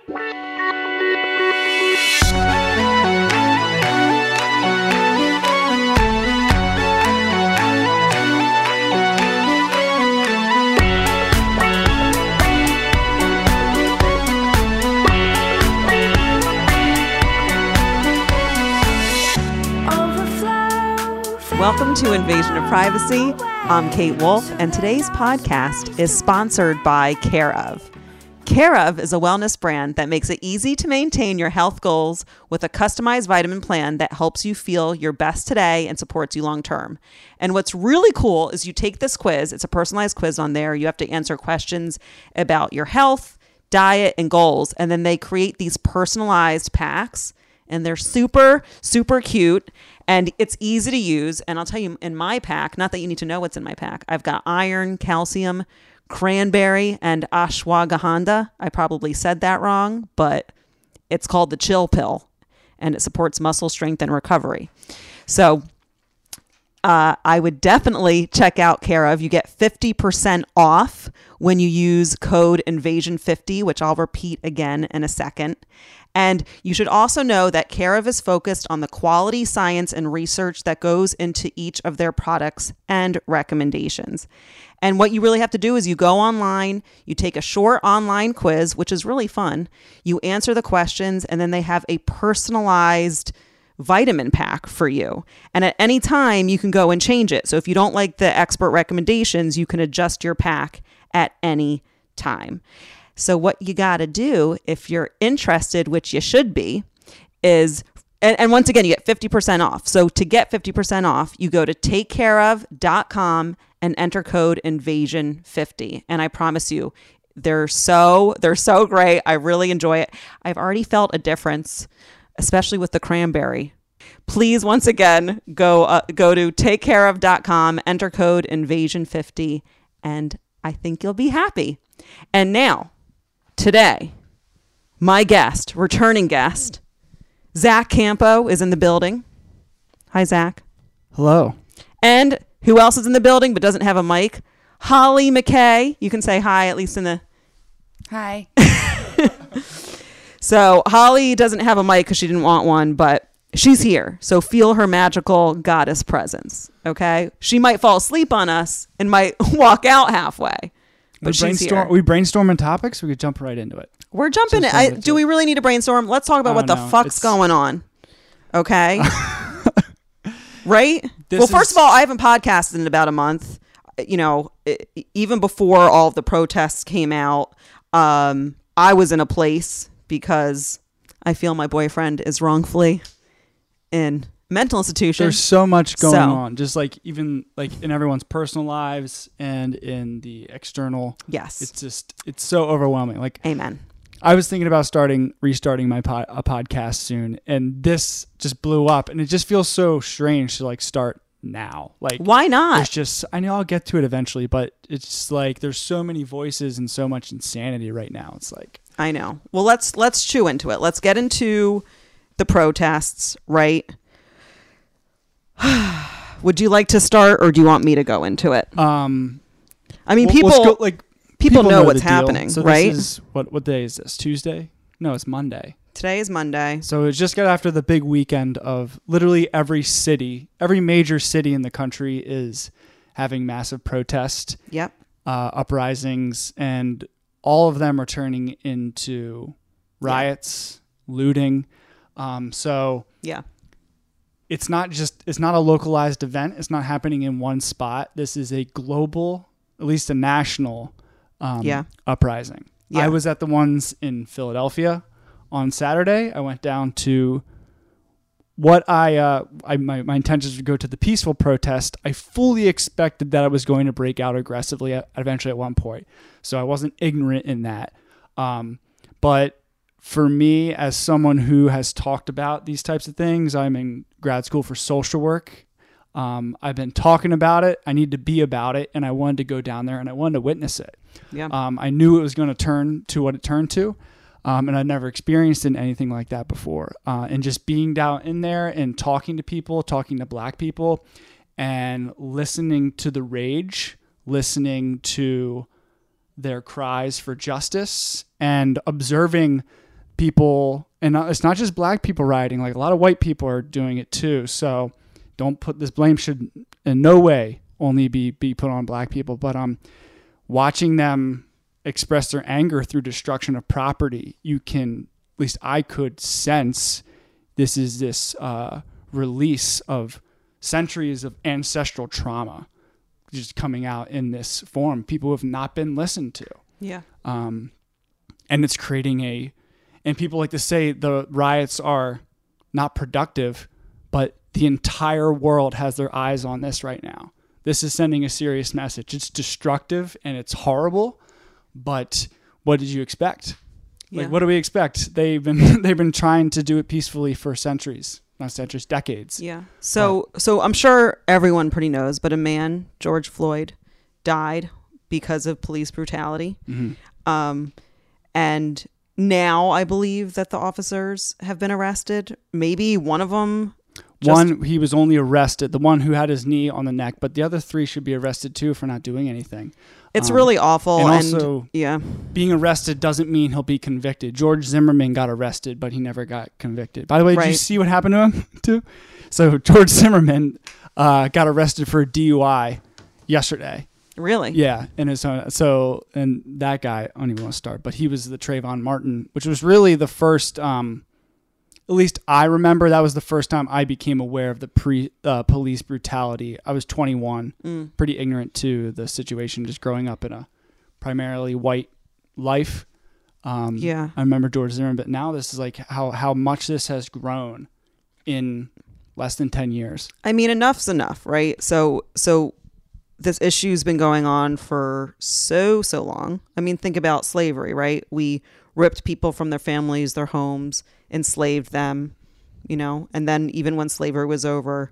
Welcome to Invasion of Privacy. I'm Kate Wolf, and today's podcast is sponsored by Care of. Care of is a wellness brand that makes it easy to maintain your health goals with a customized vitamin plan that helps you feel your best today and supports you long term. And what's really cool is you take this quiz. It's a personalized quiz on there. You have to answer questions about your health, diet, and goals. And then they create these personalized packs, and they're super, super cute. And it's easy to use. And I'll tell you, in my pack, not that you need to know what's in my pack, I've got iron, calcium, cranberry, and ashwagandha. I probably said that wrong, but it's called the Chill Pill, and it supports muscle strength and recovery. So I would definitely check out Care of. You get 50% off when you use code INVASION50, which I'll repeat again in a second. And you should also know that Care of is focused on the quality science and research that goes into each of their products and recommendations. And what you really have to do is you go online, you take a short online quiz, which is really fun. You answer the questions, and then they have a personalized vitamin pack for you. And at any time, you can go and change it. So if you don't like the expert recommendations, you can adjust your pack at any time. So what you got to do, if you're interested, which you should be, is, and once again, you get 50% off. So to get 50% off, you go to takecareof.com and enter code INVASION50. And I promise you, they're so great. I really enjoy it. I've already felt a difference, especially with the cranberry. Please, once again, go to takecareof.com, enter code INVASION50, and I think you'll be happy. And now, today, my guest, returning guest, Zach Campo is in the building. Hi, Zach. Hello. And who else is in the building but doesn't have a mic? Holly McKay. You can say hi, at least in the... Hi. So Holly doesn't have a mic because she didn't want one, but she's here. So feel her magical goddess presence, okay? She might fall asleep on us and might walk out halfway. But she's here. We brainstorming topics. We could jump right into it. We're jumping. Do we really need to brainstorm? Let's talk about what the fuck's going on. Okay. Right? First of all, I haven't podcasted in about a month. You know, even before all of the protests came out, I was in a place because I feel my boyfriend is wrongfully in mental institution. There's so much going on, just like even like in everyone's personal lives and in the external. Yes. It's so overwhelming. Like, amen. I was thinking about restarting my a podcast soon, and this just blew up, and it just feels so strange to like start now. Like, why not? There's just, I know I'll get to it eventually, but it's like there's so many voices and so much insanity right now. It's like, I know. Well, let's chew into it. Let's get into the protests, right? Would you like to start, or do you want me to go into it? I mean, people know what's happening, so right? This is, what day is this? Tuesday? No, it's Monday. Today is Monday. So it just got after the big weekend of literally every major city in the country is having massive protests. Yep. Uprisings, and all of them are turning into riots, looting. So yeah. It's not a localized event. It's not happening in one spot. This is a global, at least a national uprising. Yeah. I was at the ones in Philadelphia on Saturday. I went down to what my intention was to go to the peaceful protest. I fully expected that I was going to break out aggressively eventually at one point. So I wasn't ignorant in that. But for me, as someone who has talked about these types of things, I'm in grad school for social work. I've been talking about it. I need to be about it. And I wanted to go down there and I wanted to witness it. Yeah. I knew it was going to turn to what it turned to. And I'd never experienced anything like that before. And just being down in there and talking to people, talking to Black people, and listening to the rage, listening to their cries for justice, and observing people, and it's not just black people rioting, like a lot of white people are doing it too. So don't put this blame should in no way only be put on black people, but watching them express their anger through destruction of property, you can, at least I could sense this is this release of centuries of ancestral trauma just coming out in this form. People who have not been listened to. Yeah. And it's creating and people like to say the riots are not productive, but the entire world has their eyes on this right now. This is sending a serious message. It's destructive and it's horrible, but what did you expect? Yeah. Like, what do we expect? They've been trying to do it peacefully for centuries, not centuries, decades. Yeah. So I'm sure everyone pretty knows, but a man, George Floyd, died because of police brutality. Mm-hmm. And now I believe that the officers have been arrested. Maybe one of them. He was only arrested, the one who had his knee on the neck, but the other 3 should be arrested too for not doing anything. It's really awful. And also, yeah, being arrested doesn't mean he'll be convicted. George Zimmerman got arrested, but he never got convicted. By the way, did you see what happened to him too? So George Zimmerman got arrested for a DUI yesterday. Really? Yeah. And and that guy, I don't even want to start, but he was the Trayvon Martin, which was really the first, at least I remember that was the first time I became aware of the police brutality. I was 21, pretty ignorant to the situation, just growing up in a primarily white life. Yeah. I remember George Zimmerman, but now this is like how much this has grown in less than 10 years. I mean, enough's enough, right? So this issue's been going on for so long. I mean, think about slavery, right? We ripped people from their families, their homes, enslaved them, and then even when slavery was over,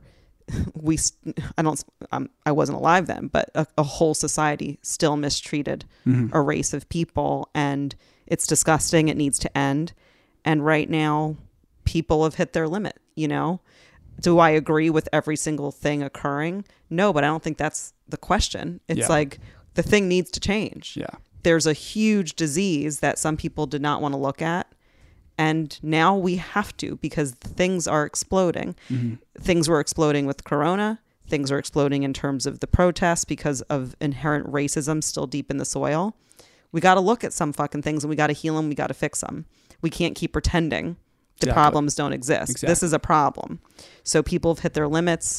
I wasn't alive then, but a whole society still mistreated a race of people, and it's disgusting. It needs to end. And right now people have hit their limit, Do I agree with every single thing occurring? No, but I don't think that's the question. It's like the thing needs to change. Yeah. There's a huge disease that some people did not want to look at. And now we have to, because things are exploding. Mm-hmm. Things were exploding with Corona. Things are exploding in terms of the protests because of inherent racism still deep in the soil. We got to look at some fucking things and we got to heal them. We got to fix them. We can't keep pretending the problems don't exist. Exactly. This is a problem. So people have hit their limits.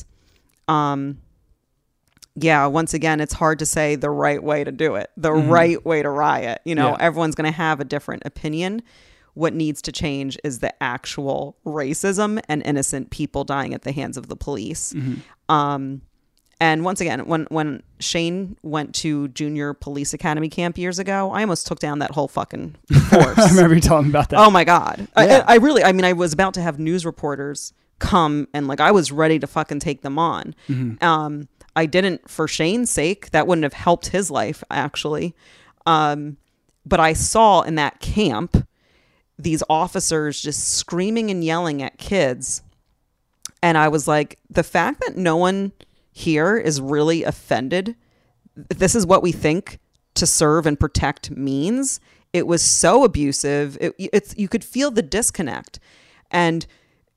Once again, it's hard to say the right way to do it, the right way to riot. Everyone's going to have a different opinion. What needs to change is the actual racism and innocent people dying at the hands of the police. Mm-hmm. And once again, when Shane went to junior police academy camp years ago, I almost took down that whole fucking force. I remember you telling me about that. Oh my God. Yeah. I was about to have news reporters come and I was ready to fucking take them on. Mm-hmm. I didn't for Shane's sake. That wouldn't have helped his life actually. But I saw in that camp, these officers just screaming and yelling at kids. And I was like, the fact that no one here is really offended, this is what we think to serve and protect means. It was so abusive. You could feel the disconnect. And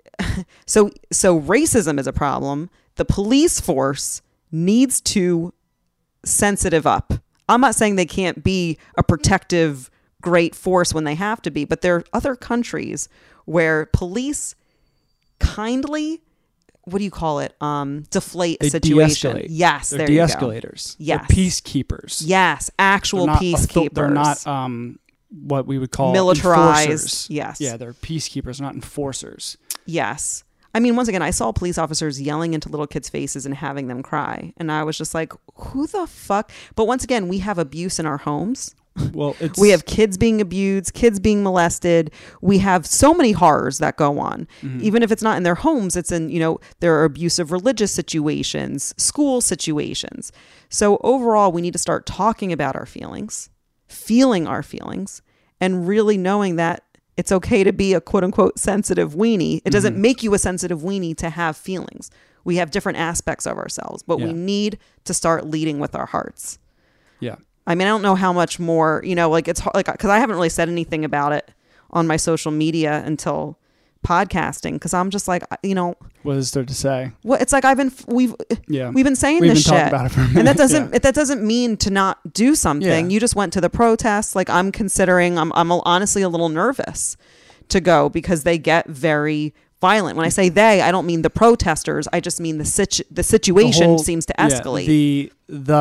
so racism is a problem. The police force needs to sensitive up. I'm not saying they can't be a protective great force when they have to be, but there are other countries where police kindly, what do you call it? Deflate a situation. De-escalate. Yes, they're de-escalators. Yes, they're peacekeepers. Yes, actual peacekeepers. They're not what we would call militarized. Enforcers. Yes, yeah, they're peacekeepers, not enforcers. Yes. I mean, once again, I saw police officers yelling into little kids' faces and having them cry, and I was just like, "Who the fuck?" But once again, we have abuse in our homes. Well, we have kids being abused, kids being molested. We have so many horrors that go on. Mm-hmm. Even if it's not in their homes, it's in, there are abusive religious situations, school situations. So overall, we need to start talking about our feelings, feeling our feelings, and really knowing that it's okay to be a quote unquote sensitive weenie. It doesn't make you a sensitive weenie to have feelings. We have different aspects of ourselves, but we need to start leading with our hearts. Yeah. I mean, I don't know how much more, it's hard, because I haven't really said anything about it on my social media until podcasting, because I'm just like, what is there to say? Well, it's like we've been saying this shit, about it for a minute. And that doesn't mean to not do something. Yeah. You just went to the protests. Like, I'm honestly a little nervous to go, because they get very violent. When I say they, I don't mean the protesters. I just mean the situation seems to escalate.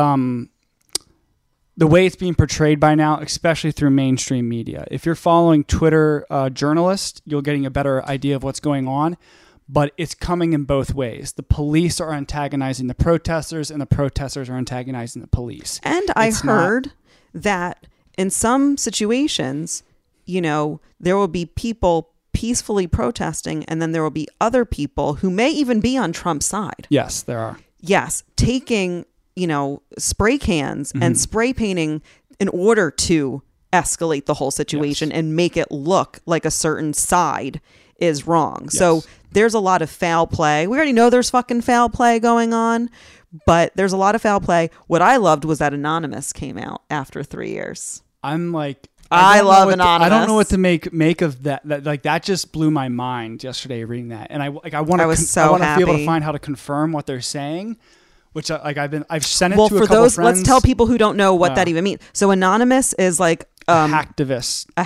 The way it's being portrayed by now, especially through mainstream media. If you're following Twitter journalists, you're getting a better idea of what's going on. But it's coming in both ways. The police are antagonizing the protesters, and the protesters are antagonizing the police. And I heard that in some situations, there will be people peacefully protesting, and then there will be other people who may even be on Trump's side. Yes, there are. Yes, taking, spray cans and spray painting in order to escalate the whole situation and make it look like a certain side is wrong. Yes. So there's a lot of foul play. We already know there's fucking foul play going on, but there's a lot of foul play. What I loved was that Anonymous came out after 3 years. I'm like, I love Anonymous. I don't know what to make of that. That just blew my mind yesterday reading that, and I want to be able to find how to confirm what they're saying, which I've sent it to a couple friends. Let's tell people who don't know what that even means. So Anonymous is like hacktivist, a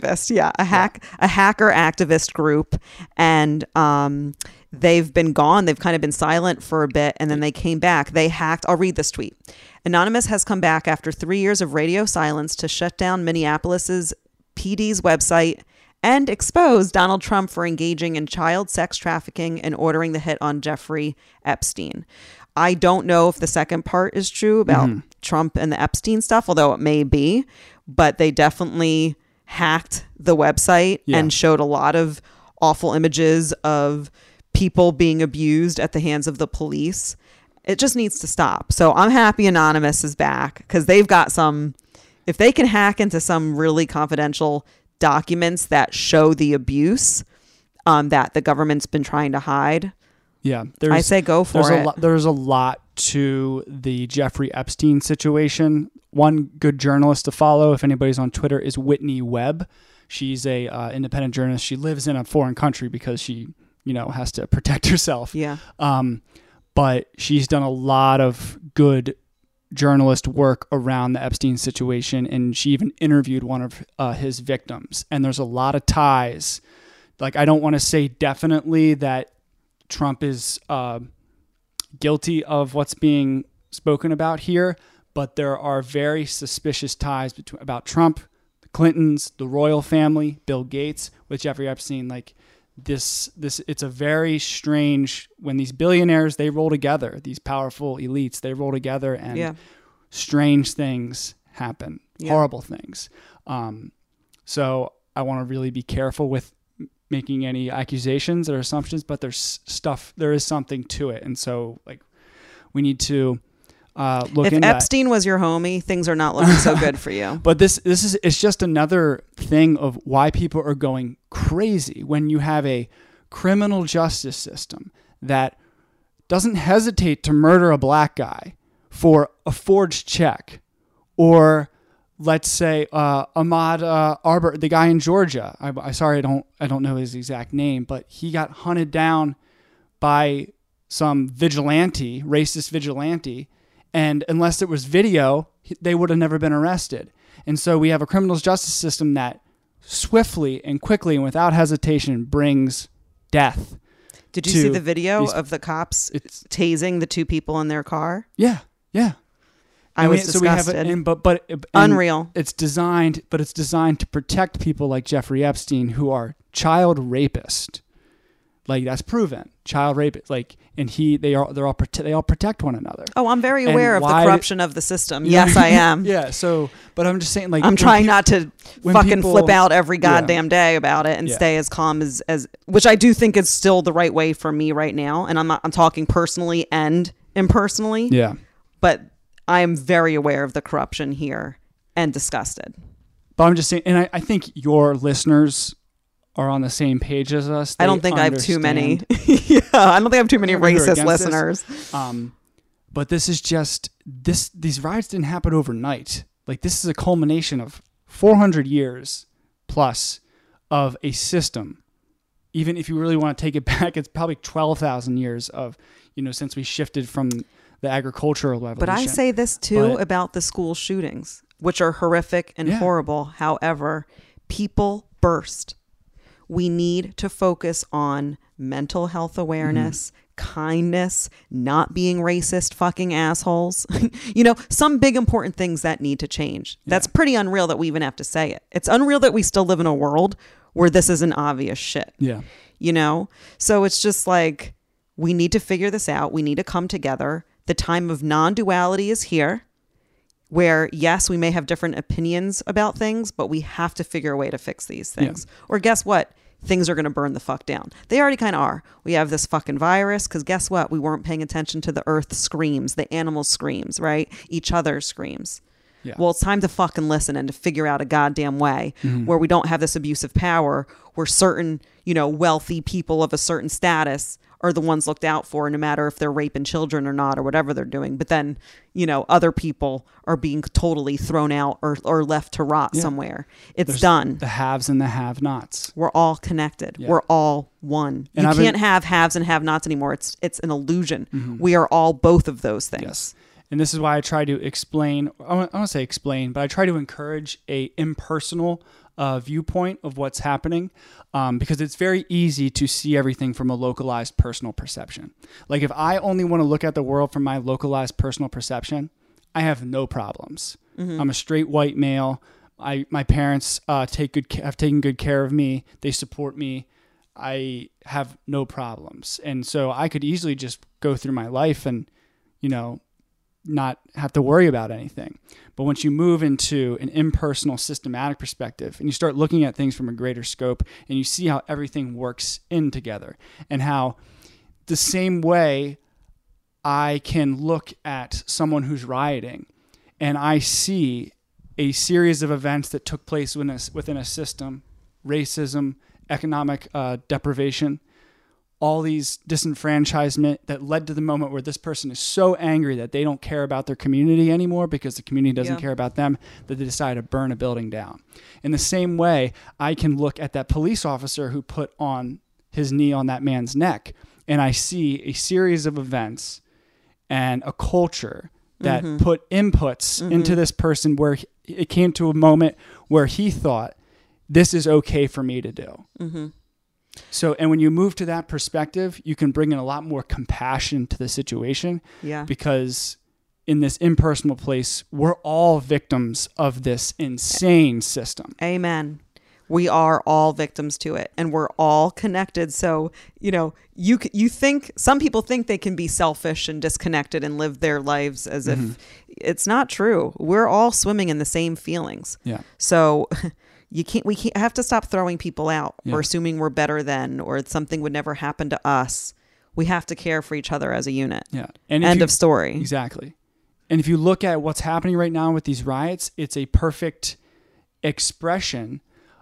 hacker activist group, and they've been gone. They've kind of been silent for a bit, and then they came back. They hacked. I'll read this tweet. Anonymous has come back after 3 years of radio silence to shut down Minneapolis's PD's website and expose Donald Trump for engaging in child sex trafficking and ordering the hit on Jeffrey Epstein. I don't know if the second part is true about Trump and the Epstein stuff, although it may be, but they definitely hacked the website and showed a lot of awful images of people being abused at the hands of the police. It just needs to stop. So I'm happy Anonymous is back, because they've got if they can hack into some really confidential documents that show the abuse that the government's been trying to hide. Yeah. I say go for it. There's a lot to the Jeffrey Epstein situation. One good journalist to follow, if anybody's on Twitter, is Whitney Webb. She's a independent journalist. She lives in a foreign country because she, has to protect herself. Yeah. But she's done a lot of good journalist work around the Epstein situation, and she even interviewed one of his victims. And there's a lot of ties. Like, I don't want to say definitely that Trump is guilty of what's being spoken about here, but there are very suspicious ties about Trump, the Clintons, the royal family, Bill Gates with Jeffrey Epstein. Like, this it's a very strange, when these billionaires, they roll together, these powerful elites, they roll together, and strange things happen, horrible things. So I want to really be careful with making any accusations or assumptions, but there is something to it. And so, like, we need to look into that. If Epstein was your homie, things are not looking so good for you. But it's just another thing of why people are going crazy when you have a criminal justice system that doesn't hesitate to murder a black guy for a forged check, or let's say Ahmaud Arbery, the guy in Georgia. I don't know his exact name, but he got hunted down by some racist vigilante. And unless it was video, they would have never been arrested. And so we have a criminal justice system that swiftly and quickly and without hesitation brings death. Did you see the video of the cops tasing the two people in their car? Yeah, yeah. I was disgusted. So we have but unreal. It's designed to protect people like Jeffrey Epstein, who are child rapists. Like, that's proven. Child rape, like, and they all protect one another. Oh, I'm very aware of the corruption of the system. Yes, I am. Yeah. So, but I'm just saying, like, I'm trying not to fucking flip out every goddamn day about it and stay as calm as which I do think is still the right way for me right now. And I'm talking personally and impersonally. Yeah. But I am very aware of the corruption here and disgusted. But I'm just saying, and I think your listeners are on the same page as us. I don't think I have too many. I don't think I have too many racist listeners. But this is just these riots didn't happen overnight. Like, this is a culmination of 400 years plus of a system. Even if you really want to take it back, it's probably 12,000 years of, since we shifted from the agricultural revolution. But I say this too about the school shootings, which are horrific and horrible. However, people burst. We need to focus on mental health awareness, kindness, not being racist fucking assholes. Some big important things that need to change. Yeah. That's pretty unreal that we even have to say it. It's unreal that we still live in a world where this isn't obvious shit. Yeah. So it's just like, we need to figure this out. We need to come together. The time of non-duality is here, where yes, we may have different opinions about things, but we have to figure a way to fix these things. Yeah. Or guess what? Things are going to burn the fuck down. They already kind of are. We have this fucking virus because guess what? We weren't paying attention to the earth screams, the animal screams, right? Each other's screams. Yeah. Well, it's time to fucking listen and to figure out a goddamn way where we don't have this abusive power where certain, wealthy people of a certain status are the ones looked out for, no matter if they're raping children or not or whatever they're doing. But then, other people are being totally thrown out or left to rot somewhere. There's done. The haves and the have-nots. We're all connected. Yeah. We're all one. And you can't have haves and have-nots anymore. It's an illusion. Mm-hmm. We are all both of those things. Yes. And this is why I try to explain, I want to say explain, but I try to encourage a impersonal viewpoint of what's happening because it's very easy to see everything from a localized personal perception. Like if I only want to look at the world from my localized personal perception, I have no problems. Mm-hmm. I'm a straight white male. My parents have taken good care of me. They support me. I have no problems. And so I could easily just go through my life and, not have to worry about anything. But once you move into an impersonal, systematic perspective and you start looking at things from a greater scope and you see how everything works in together and how the same way I can look at someone who's rioting and I see a series of events that took place within a system, racism, economic deprivation, all these disenfranchisement that led to the moment where this person is so angry that they don't care about their community anymore because the community doesn't care about them, that they decide to burn a building down. In the same way, I can look at that police officer who put on his knee on that man's neck, and I see a series of events and a culture that put inputs into this person where it came to a moment where he thought, this is okay for me to do. Mm-hmm. So, and when you move to that perspective, you can bring in a lot more compassion to the situation. Yeah. Because in this impersonal place, we're all victims of this insane system. Amen. We are all victims to it, and we're all connected. So, you think some people think they can be selfish and disconnected and live their lives as if it's not true. We're all swimming in the same feelings. Yeah. So. We can't have to stop throwing people out or assuming we're better than or something would never happen to us. We have to care for each other as a unit. Yeah. And End of story. Exactly. And if you look at what's happening right now with these riots, it's a perfect expression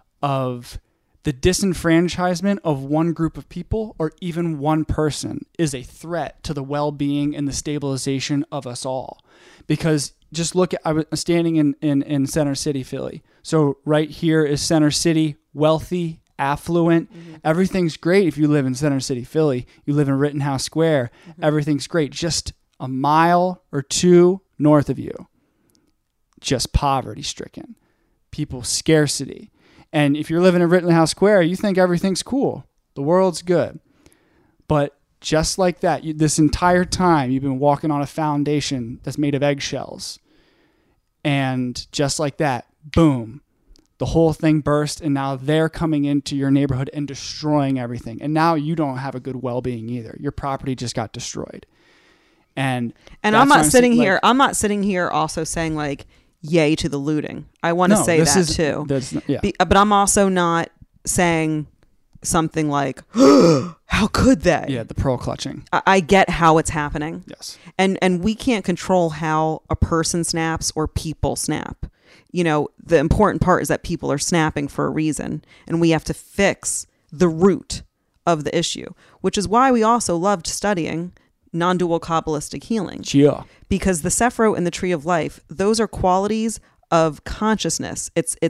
of the disenfranchisement of one group of people or even one person is a threat to the well-being and the stabilization of us all. Because just look at, I was standing in Center City, Philly. So right here is Center City, wealthy, affluent. Mm-hmm. Everything's great if you live in Center City, Philly. You live in Rittenhouse Square. Mm-hmm. Everything's great. Just a mile or two north of you, just poverty-stricken. People, scarcity. And if you're living in Rittenhouse Square, you think everything's cool. The world's good. But just like that, this entire time, you've been walking on a foundation that's made of eggshells. And just like that, boom, the whole thing burst. And now they're coming into your neighborhood and destroying everything. And now you don't have a good well-being either. Your property just got destroyed. And I'm not sitting here. I'm not sitting here also saying like, yay to the looting. I want to say that too. But I'm also not saying something like, how could they? Yeah, the pearl clutching. I get how it's happening. Yes. And we can't control how a person snaps or people snap. The important part is that people are snapping for a reason, and we have to fix the root of the issue, which is why we also loved studying non-dual Kabbalistic healing. Yeah. Because the Sephirot and the Tree of Life, those are qualities of consciousness. It's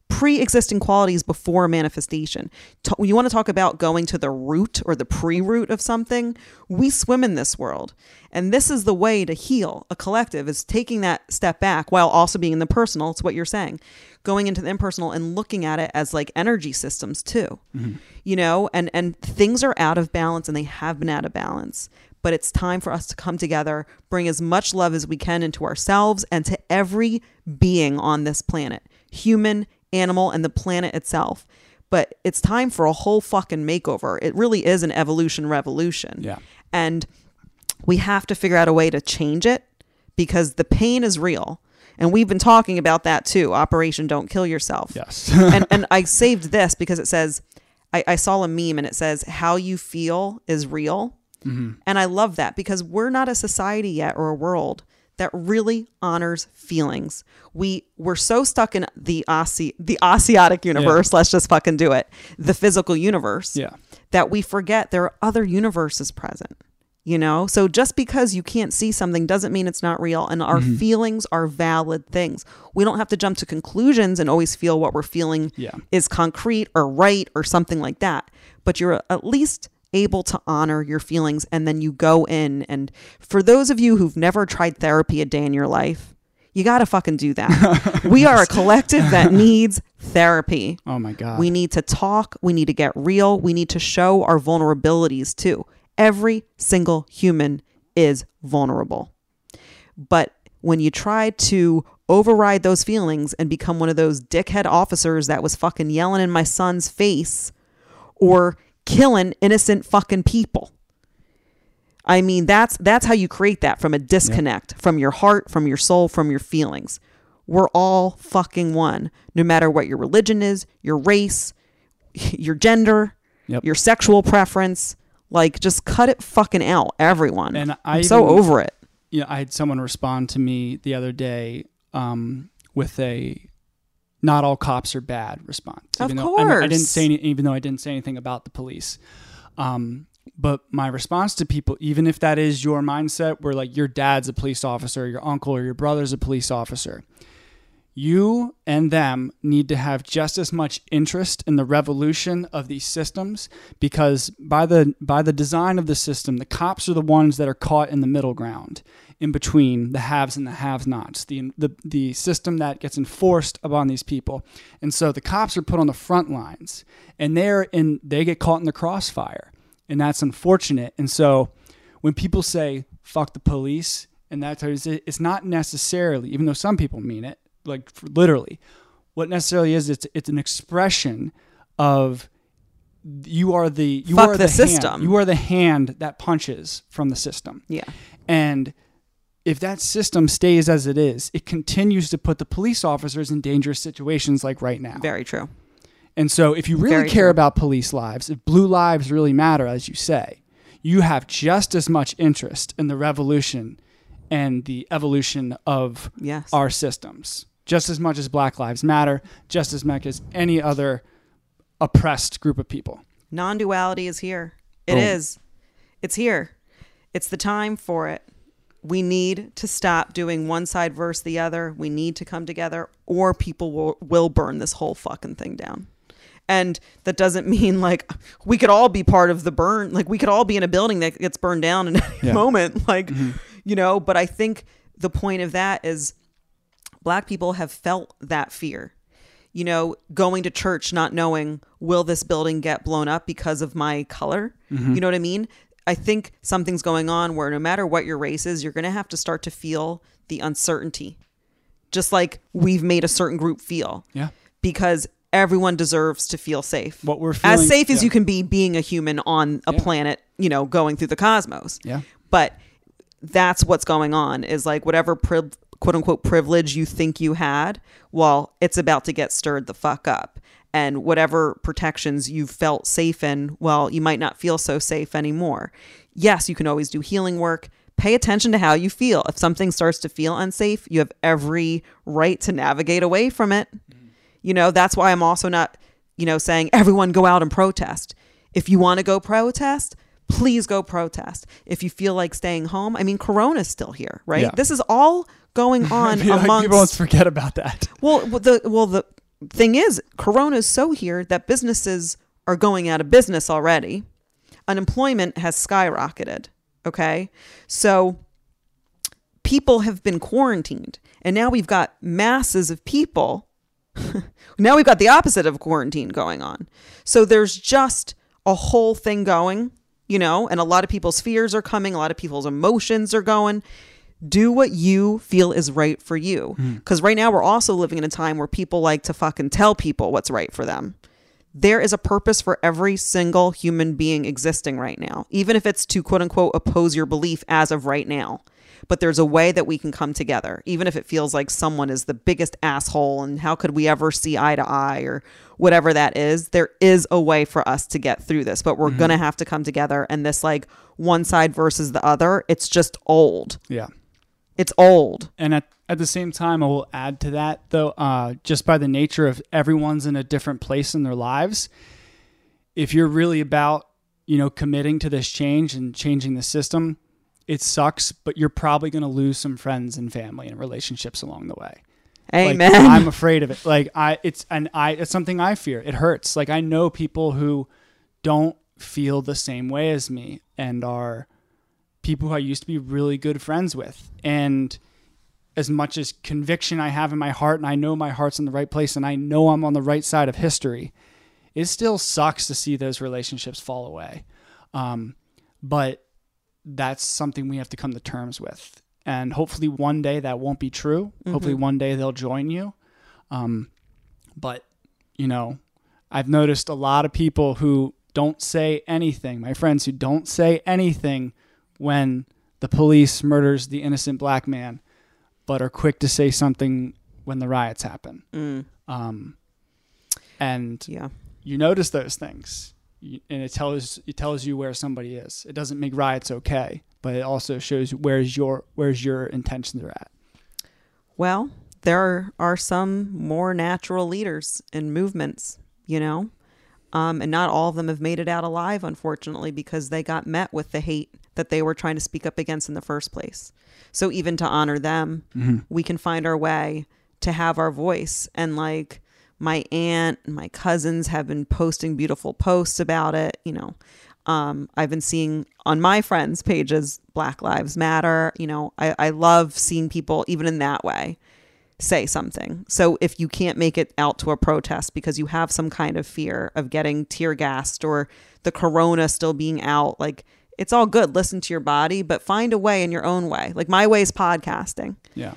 pre-existing qualities before manifestation. You want to talk about going to the root or the pre-root of something? We swim in this world. And this is the way to heal a collective, is taking that step back while also being in the personal. It's what you're saying. Going into the impersonal and looking at it as like energy systems too. Mm-hmm. You know, and things are out of balance, and they have been out of balance. But it's time for us to come together, bring as much love as we can into ourselves and to every being on this planet, human, animal, and the planet itself. But it's time for a whole fucking makeover. It really is an evolution revolution. Yeah. And we have to figure out a way to change it, because the pain is real. And we've been talking about that too. Operation Don't Kill Yourself. Yes. and I saved this because it says, I saw a meme and it says, how you feel is real. Mm-hmm. And I love that, because we're not a society yet, or a world that really honors feelings. We're so stuck in the Asiatic universe. Yeah. Let's just fucking do it. The physical universe. Yeah. That we forget there are other universes present. You know, so just because you can't see something doesn't mean it's not real. And our mm-hmm. feelings are valid things. We don't have to jump to conclusions and always feel what we're feeling is concrete or right or something like that. But you're at least able to honor your feelings, and then you go in. And for those of you who've never tried therapy a day in your life, you got to fucking do that. We are a collective that needs therapy. Oh my God. We need to talk. We need to get real. We need to show our vulnerabilities too. Every single human is vulnerable. But when you try to override those feelings and become one of those dickhead officers that was fucking yelling in my son's face or killing innocent fucking people, I mean, that's how you create that, from a disconnect from your heart, from your soul, from your feelings. We're all fucking one, no matter what your religion is, your race, your gender, your sexual preference. Like, just cut it fucking out, everyone. And I'm so over it. Yeah, I had someone respond to me the other day with a "not all cops are bad" response. Of course. I didn't say even though I didn't say anything about the police. But my response to people, even if that is your mindset, where like your dad's a police officer, your uncle or your brother's a police officer, you and them need to have just as much interest in the revolution of these systems, because by the design of the system, the cops are the ones that are caught in the middle ground, in between the haves and the have-nots, the system that gets enforced upon these people. And so the cops are put on the front lines, and they get caught in the crossfire, and that's unfortunate. And so when people say "fuck the police," and that's it's not necessarily, even though some people mean it, like literally, what necessarily is, it's an expression of you are the system. Hand. You are the hand that punches from the system. Yeah. And if that system stays as it is, it continues to put the police officers in dangerous situations, like right now. Very true. And so if you really care about police lives, if blue lives really matter, as you say, you have just as much interest in the revolution and the evolution of our systems. Just as much as Black Lives Matter, just as much as any other oppressed group of people. Non-duality is here. It is. It's here. It's the time for it. We need to stop doing one side versus the other. We need to come together, or people will burn this whole fucking thing down. And that doesn't mean like we could all be part of the burn. Like we could all be in a building that gets burned down in any moment. Like, you know, but I think the point of that is Black people have felt that fear, you know, going to church, not knowing, will this building get blown up because of my color? Mm-hmm. You know what I mean? I think something's going on where no matter what your race is, you're going to have to start to feel the uncertainty, just like we've made a certain group feel. Yeah. Because everyone deserves to feel safe. What we're feeling, as safe as you can be being a human on a planet, you know, going through the cosmos. Yeah. But that's what's going on, is like whatever quote unquote privilege you think you had, well, it's about to get stirred the fuck up. And whatever protections you felt safe in, well, you might not feel so safe anymore. Yes, you can always do healing work. Pay attention to how you feel. If something starts to feel unsafe, you have every right to navigate away from it. Mm-hmm. You know, that's why I'm also not, you know, saying everyone go out and protest. If you want to go protest, please go protest. If you feel like staying home, I mean, Corona's still here, right? Yeah. This is all going on amongst... People won't forget about that. Well, thing is, Corona is so here that businesses are going out of business already. Unemployment has skyrocketed. Okay. So people have been quarantined, and now we've got masses of people. Now we've got the opposite of quarantine going on. So there's just a whole thing going, and a lot of people's fears are coming. A lot of people's emotions are going. Do what you feel is right for you. Because right now we're also living in a time where people like to fucking tell people what's right for them. There is a purpose for every single human being existing right now, even if it's to quote unquote oppose your belief as of right now. But there's a way that we can come together, even if it feels like someone is the biggest asshole and how could we ever see eye to eye or whatever that is. There is a way for us to get through this, but we're going to have to come together. And this like one side versus the other, it's just old. Yeah. It's old. And at the same time, I will add to that, though, just by the nature of everyone's in a different place in their lives, if you're really about, committing to this change and changing the system, it sucks, but you're probably going to lose some friends and family and relationships along the way. Amen. Like, I'm afraid of it. It's something I fear. It hurts. Like, I know people who don't feel the same way as me and are people who I used to be really good friends with. And as much as conviction I have in my heart, and I know my heart's in the right place, and I know I'm on the right side of history, it still sucks to see those relationships fall away. But that's something we have to come to terms with. And hopefully one day that won't be true. Hopefully one day they'll join you. But, I've noticed a lot of people who don't say anything, my friends who don't say anything when the police murders the innocent black man, but are quick to say something when the riots happen. And you notice those things. And it tells you where somebody is. It doesn't make riots okay, but it also shows where's your intentions are at. Well, there are some more natural leaders and movements, and not all of them have made it out alive, unfortunately, because they got met with the hate that they were trying to speak up against in the first place. So even to honor them, we can find our way to have our voice. And like, my aunt and my cousins have been posting beautiful posts about it. I've been seeing on my friends' pages, Black Lives Matter. I love seeing people, even in that way, say something. So if you can't make it out to a protest because you have some kind of fear of getting tear gassed or the corona still being out, like, it's all good. Listen to your body, but find a way in your own way. Like, my way is podcasting. Yeah.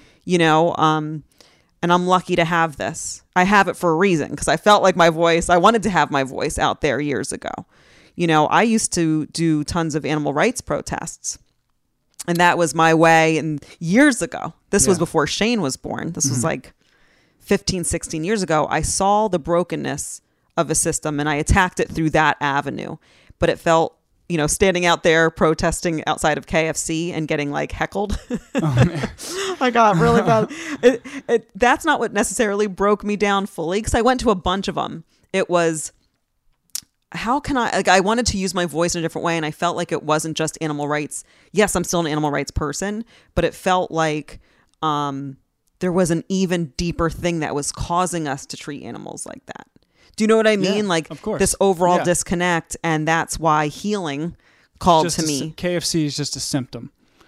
And I'm lucky to have this. I have it for a reason, because I felt like I wanted to have my voice out there years ago. I used to do tons of animal rights protests, and that was my way. And years ago, this was before Shane was born. This was like 15, 16 years ago. I saw the brokenness of a system and I attacked it through that avenue. But it felt, standing out there protesting outside of KFC and getting like heckled. Oh, man. I got really bad. That's not what necessarily broke me down fully, because I went to a bunch of them. It was, how can I wanted to use my voice in a different way. And I felt like it wasn't just animal rights. Yes, I'm still an animal rights person, but it felt like there was an even deeper thing that was causing us to treat animals like that. Do you know what I mean? Yeah, like of course. This overall disconnect. And that's why healing called to me. KFC is just a symptom.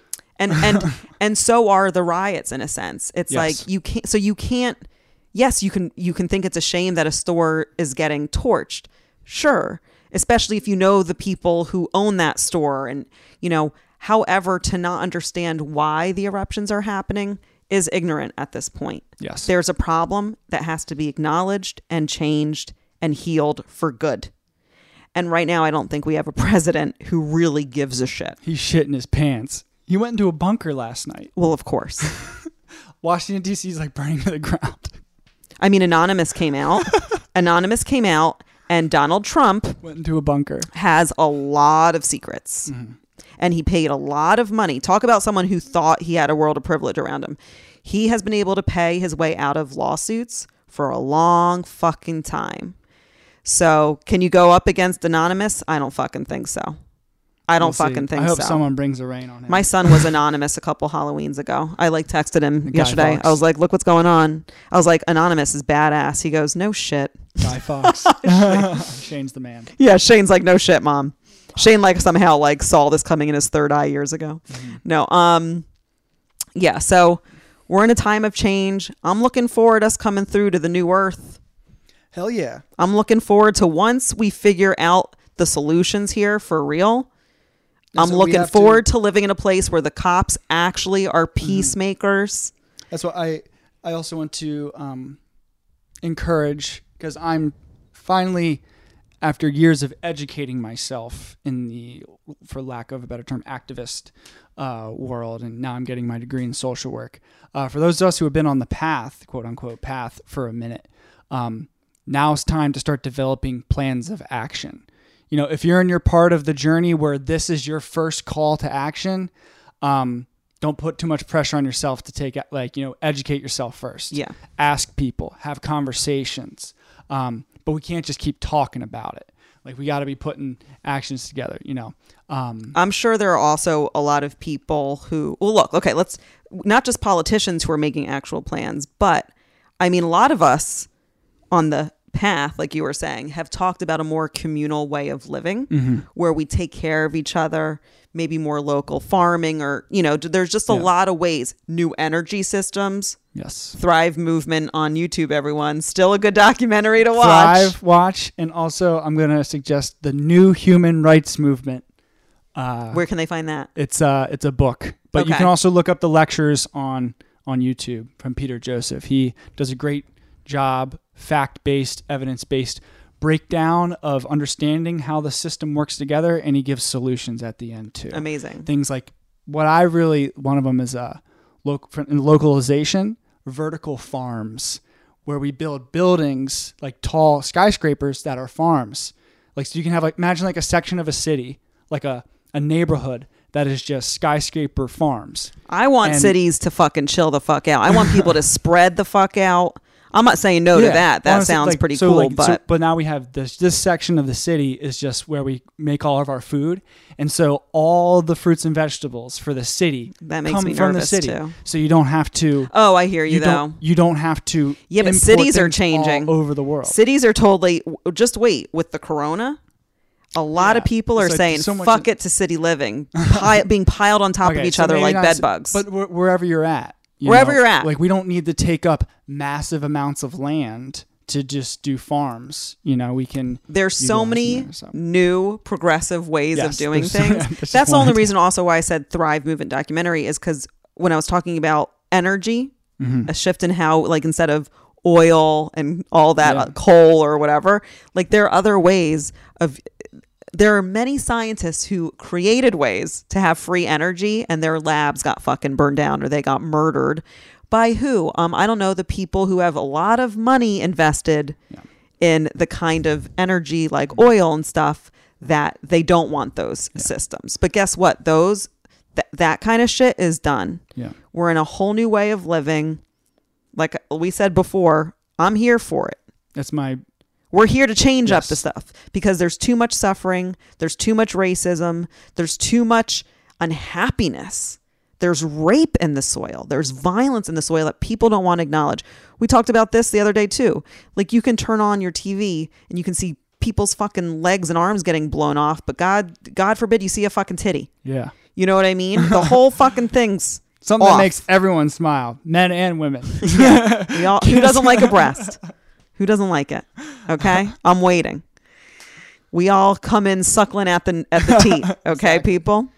And so are the riots, in a sense. It's like you can't, yes, you can think it's a shame that a store is getting torched. Sure. Especially if you know the people who own that store, and, however, to not understand why the eruptions are happening is ignorant at this point. Yes. There's a problem that has to be acknowledged and changed and healed for good. And right now, I don't think we have a president who really gives a shit. He's shitting his pants. He went into a bunker last night. Well, of course. Washington, D.C. is like burning to the ground. I mean, Anonymous came out. And Donald Trump went into a bunker. Has a lot of secrets. Mm-hmm. And he paid a lot of money. Talk about someone who thought he had a world of privilege around him. He has been able to pay his way out of lawsuits for a long fucking time. So can you go up against Anonymous? I don't fucking think so. I don't fucking think so. I hope someone brings the rain on him. My son was anonymous a couple Halloweens ago. I texted him yesterday. I was like, look what's going on. I was like, anonymous is badass. He goes, no shit. Guy Fawkes. Shane's the man. Yeah, Shane's like, no shit, Mom. Shane somehow saw this coming in his third eye years ago. Mm-hmm. No, yeah, so we're in a time of change. I'm looking forward to us coming through to the new earth. Hell yeah. I'm looking forward to once we figure out the solutions here for real. I'm looking forward to living in a place where the cops actually are peacemakers. That's what I also want to encourage, because I'm finally, after years of educating myself in the, for lack of a better term, activist world, and now I'm getting my degree in social work. For those of us who have been on the path, quote unquote, path for a minute, now it's time to start developing plans of action. You know, if you're in your part of the journey where this is your first call to action, don't put too much pressure on yourself to take, educate yourself first. Yeah. Ask people, have conversations. But we can't just keep talking about it. We got to be putting actions together, I'm sure there are also a lot of people who, let's not just politicians who are making actual plans, but I mean, a lot of us on the path, like you were saying, have talked about a more communal way of living where we take care of each other, maybe more local farming, or, there's just a lot of ways. New energy systems. Yes. Thrive movement on YouTube, everyone. Still a good documentary to watch. Watch. And also I'm going to suggest the New Human Rights Movement. Where can they find that? It's a book, but you can also look up the lectures on YouTube from Peter Joseph. He does a great job, fact-based, evidence-based breakdown of understanding how the system works together, and he gives solutions at the end too. Amazing. Things like one of them is localization, vertical farms, where we build buildings like tall skyscrapers that are farms. So you can have imagine a section of a city, like a neighborhood that is just skyscraper farms. I want cities to fucking chill the fuck out. I want people to spread the fuck out. I'm not saying no to that. That honestly, sounds pretty cool. But now we have this section of the city is just where we make all of our food. And so all the fruits and vegetables for the city come from the city. Too. So you don't have to. Oh, I hear you though. You don't have to. Yeah, but cities are changing all over the world. Cities are totally, just wait, with the corona, a lot of people are saying, fuck it to city living, being piled on top of each other like bed bugs. But wherever you're at. Wherever you're at. We don't need to take up massive amounts of land to just do farms. We can. There's so many new progressive ways of doing things. That's the only reason also why I said Thrive Movement documentary is because when I was talking about energy, a shift in how, instead of oil and all that coal or whatever, there are other ways of. There are many scientists who created ways to have free energy, and their labs got fucking burned down or they got murdered by who? I don't know. The people who have a lot of money invested in the kind of energy like oil and stuff that they don't want those systems. But guess what? That kind of shit is done. Yeah. We're in a whole new way of living. Like we said before, I'm here for it. We're here to change up the stuff because there's too much suffering. There's too much racism. There's too much unhappiness. There's rape in the soil. There's violence in the soil that people don't want to acknowledge. We talked about this the other day too. You can turn on your TV and you can see people's fucking legs and arms getting blown off, but God forbid you see a fucking titty. Yeah. You know what I mean? The whole fucking thing's something that makes everyone smile, men and women. Yeah. Who doesn't like a breast? Who doesn't like it? Okay? I'm waiting. We all come in suckling at the teat. Okay, exactly. People?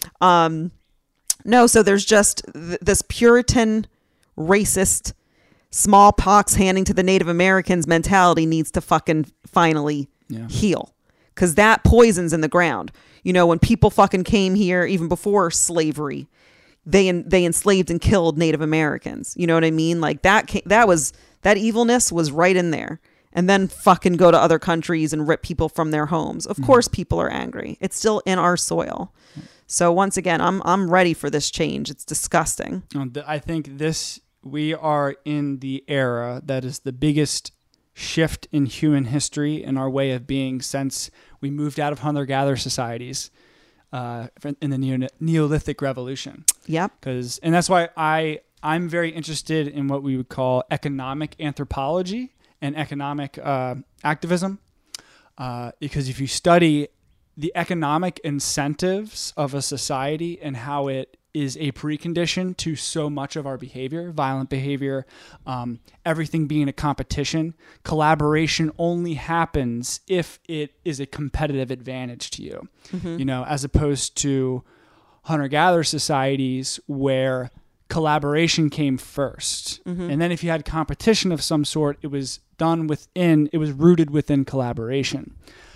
No, so there's just this Puritan, racist, smallpox handing to the Native Americans mentality needs to fucking finally heal. Because that poison's in the ground. When people fucking came here, even before slavery, they enslaved and killed Native Americans. You know what I mean? That evilness was right in there. And then fucking go to other countries and rip people from their homes. Of course people are angry. It's still in our soil. So once again, I'm ready for this change. It's disgusting. I think we are in the era that is the biggest shift in human history and our way of being since we moved out of hunter-gatherer societies. in the Neolithic Revolution. Yep. And that's why I'm very interested in what we would call economic anthropology and economic activism, because if you study the economic incentives of a society and how it is a precondition to so much of our behavior, violent behavior, everything being a competition, collaboration only happens if it is a competitive advantage to you, as opposed to hunter-gatherer societies where collaboration came first. And then if you had competition of some sort, it was rooted within collaboration.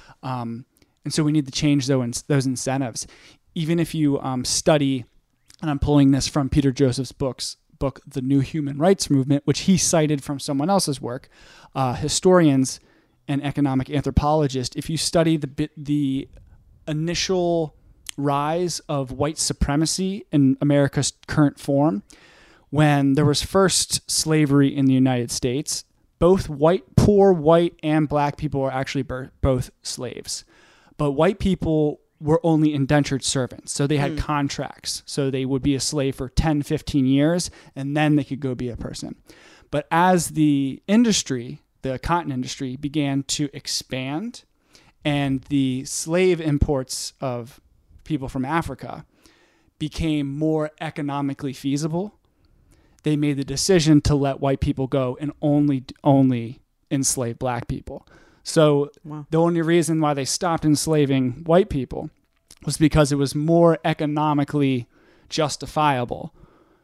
And so we need to change those incentives. Even if you study, and I'm pulling this from Peter Joseph's book, The New Human Rights Movement, which he cited from someone else's work, historians and economic anthropologists, if you study the initial rise of white supremacy in America's current form, when there was first slavery in the United States, both poor white and black people were actually both slaves. But white people were only indentured servants. So they had contracts. So they would be a slave for 10, 15 years, and then they could go be a person. But as the cotton industry began to expand, and the slave imports of people from Africa became more economically feasible, they made the decision to let white people go and only enslave black people. So the only reason why they stopped enslaving white people was because it was more economically justifiable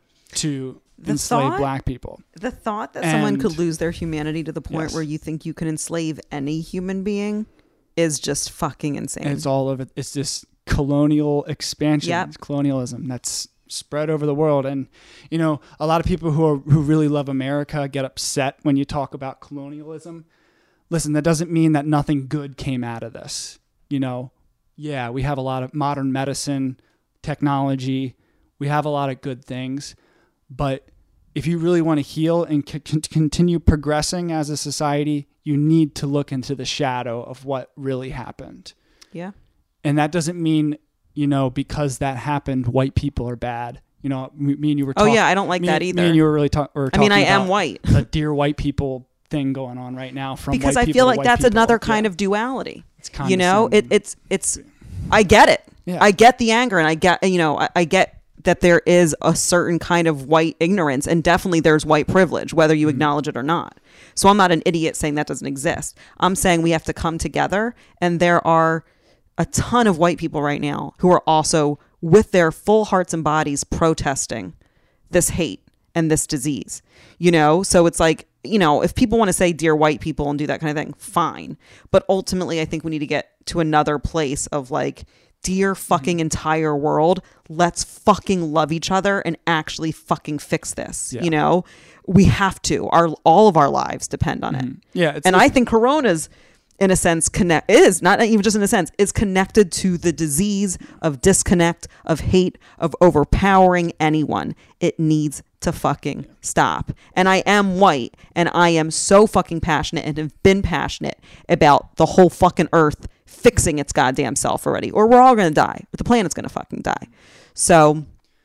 to enslave black people. The thought that someone could lose their humanity to the point where you think you can enslave any human being is just fucking insane. And it's all of it. It's this colonial expansion, colonialism that's spread over the world. And, a lot of people who really love America get upset when you talk about colonialism. Listen, that doesn't mean that nothing good came out of this. We have a lot of modern medicine, technology. We have a lot of good things. But if you really want to heal and continue progressing as a society, you need to look into the shadow of what really happened. Yeah. And that doesn't mean, because that happened, white people are bad. Me and you were talking. Oh, yeah, I don't like that either. Me and you were really talking. I am white. A dear white people thing going on right now because I feel like that's another kind of duality. It's it's I get it. Yeah. I get the anger, and I get I get that there is a certain kind of white ignorance, and definitely there's white privilege, whether you acknowledge it or not. So I'm not an idiot saying that doesn't exist. I'm saying we have to come together, and there are a ton of white people right now who are also with their full hearts and bodies protesting this hate and this disease, so it's like, if people want to say dear white people and do that kind of thing, fine. But ultimately, I think we need to get to another place of like, dear fucking entire world, let's fucking love each other and actually fucking fix this. Yeah. We have to. All of our lives depend on it. Yeah. I think Corona's, in a sense, not even just in a sense, is connected to the disease of disconnect, of hate, of overpowering anyone. It needs to fucking stop. And I am white, and I am so fucking passionate and have been passionate about the whole fucking earth fixing its goddamn self already, or we're all going to die. But the planet's going to fucking die. So,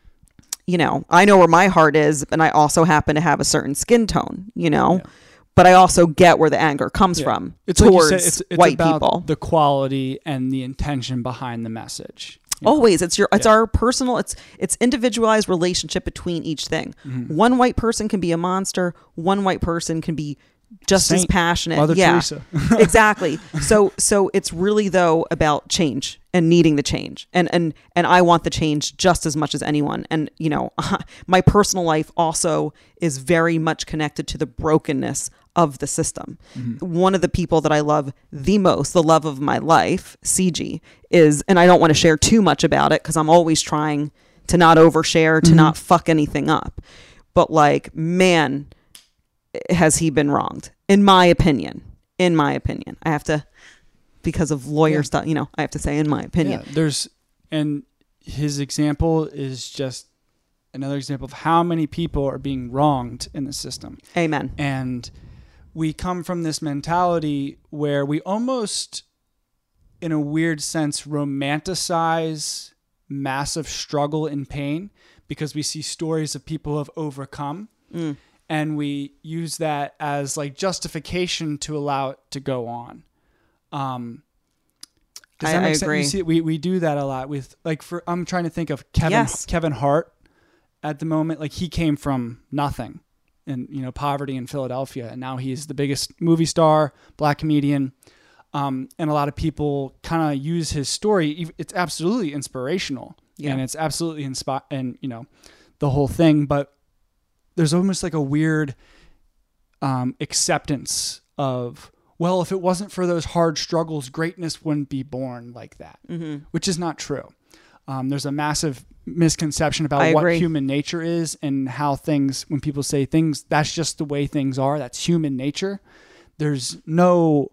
I know where my heart is, and I also happen to have a certain skin tone, Yeah. But I also get where the anger comes from towards like it's white about people. The quality and the intention behind the message. Always, it's our personal. It's individualized relationship between each thing. Mm-hmm. One white person can be a monster. One white person can be just as passionate. Mother Teresa. Exactly. So it's really though about change and needing the change, and I want the change just as much as anyone. And my personal life also is very much connected to the brokenness of the system. Mm-hmm. One of the people that I love the most, the love of my life, CG, is, and I don't want to share too much about it because I'm always trying to not overshare, to not fuck anything up. But like, man, has he been wronged? In my opinion, I have to, because of lawyer stuff, I have to say, in my opinion. Yeah, and his example is just another example of how many people are being wronged in the system. Amen. And we come from this mentality where we almost, in a weird sense, romanticize massive struggle and pain because we see stories of people who have overcome. And we use that as like justification to allow it to go on. Does that make sense? agree. You see, we do that a lot with like I'm trying to think of Kevin Hart at the moment. Like he came from nothing and, you know, poverty in Philadelphia. And now he's the biggest movie star, Black comedian. And a lot of people kind of use his story. It's absolutely inspirational and it's absolutely and, you know, the whole thing, but there's almost like a weird acceptance of, well, if it wasn't for those hard struggles, greatness wouldn't be born like that, which is not true. There's a massive misconception about what human nature is and how things, when people say things, that's just the way things are, that's human nature. There's no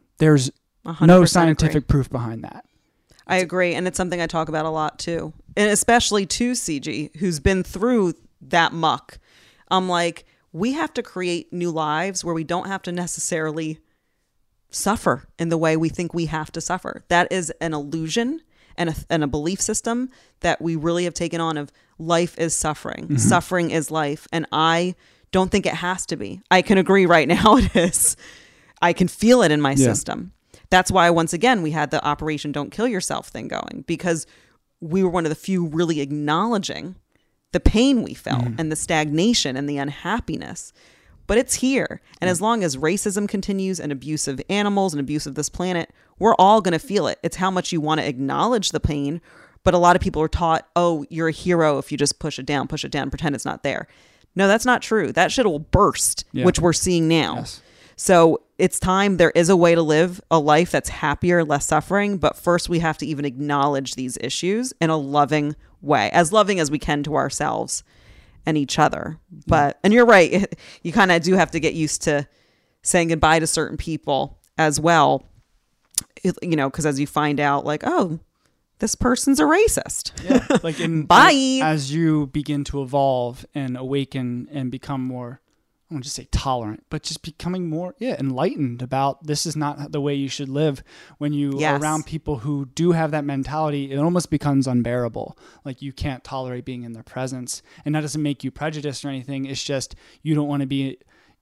scientific proof behind that. I agree. And it's something I talk about a lot too. And especially to CG, who's been through that muck. I'm like, we have to create new lives where we don't have to necessarily suffer in the way we think we have to suffer. That is an illusion and a belief system that we really have taken on of life is suffering. Suffering is life. And I don't think it has to be. I can agree right now it is. I can feel it in my system. That's why, once again, we had the Operation Don't Kill Yourself thing going, because we were one of the few really acknowledging the pain we felt and the stagnation and the unhappiness. But it's here. And as long as racism continues and abuse of animals and abuse of this planet, we're all going to feel it. It's how much you want to acknowledge the pain. But a lot of people are taught, oh, you're a hero if you just push it down, pretend it's not there. No, that's not true. That shit will burst, which we're seeing now. Yes. So it's time. There is a way to live a life that's happier, less suffering. But first, we have to even acknowledge these issues in a loving way, as loving as we can to ourselves and each other. But, and you're right, you kind of do have to get used to saying goodbye to certain people as well, you know, because as you find out, like, oh, this person's a racist. Yeah. Like bye. As you begin to evolve and awaken and become more, I won't just say tolerant, but just becoming more enlightened about this is not the way you should live. When you are around people who do have that mentality, it almost becomes unbearable. Like you can't tolerate being in their presence. And that doesn't make you prejudiced or anything. It's just you don't want to be,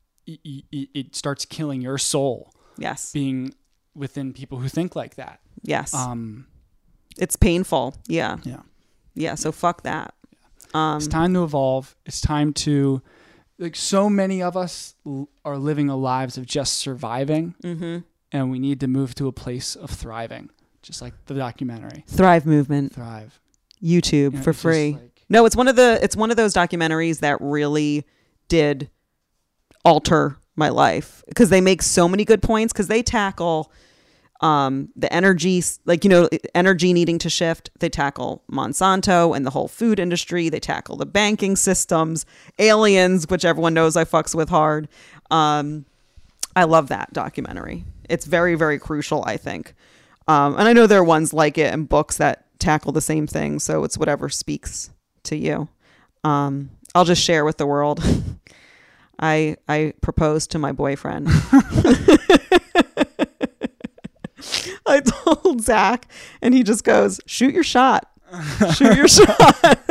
it starts killing your soul. Yes. Being within people who think like that. Yes. It's painful. Yeah. Yeah. Yeah. So fuck that. It's time to evolve. It's time to, like, so many of us are living lives of just surviving, and we need to move to a place of thriving, just like the documentary. Thrive Movement. Thrive. YouTube for free. No, it's one of those documentaries that really did alter my life, because they make so many good points, because they tackle the energy, like, you know, energy needing to shift. They tackle Monsanto and the whole food industry. They tackle the banking systems, aliens, which everyone knows I fucks with hard. I love that documentary. It's very, very crucial, I think. And I know there are ones like it and books that tackle the same thing. So it's whatever speaks to you. I'll just share with the world. I proposed to my boyfriend. I told Zach, and he just goes, shoot your shot. Shoot your shot.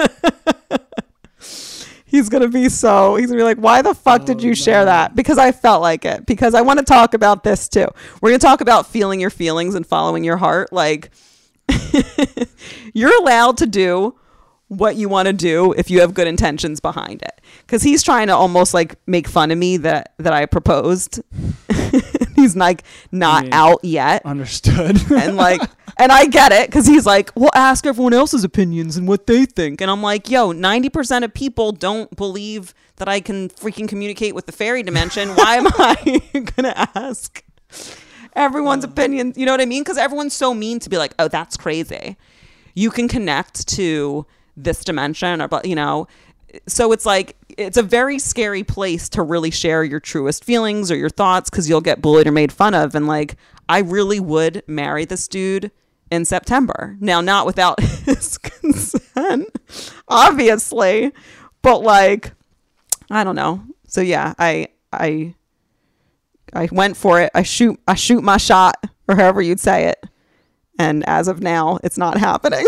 He's going to be like, why the fuck did you share that? Because I felt like it. Because I want to talk about this too. We're going to talk about feeling your feelings and following your heart. Like, you're allowed to do what you want to do if you have good intentions behind it. Because he's trying to almost like make fun of me that I proposed. He's like not out yet. Understood. And I get it, because he's like, well, ask everyone else's opinions and what they think. And I'm like, yo, 90% of people don't believe that I can freaking communicate with the fairy dimension. Why am I gonna ask everyone's opinion? You know what I mean? Because everyone's so mean to be like, oh, that's crazy. You can connect to this dimension, or, you know. So it's like, it's a very scary place to really share your truest feelings or your thoughts, because you'll get bullied or made fun of. And like, I really would marry this dude in September. Now, not without his consent, obviously, but like, I don't know. So yeah, I went for it. I shoot my shot, or however you'd say it. And as of now, it's not happening.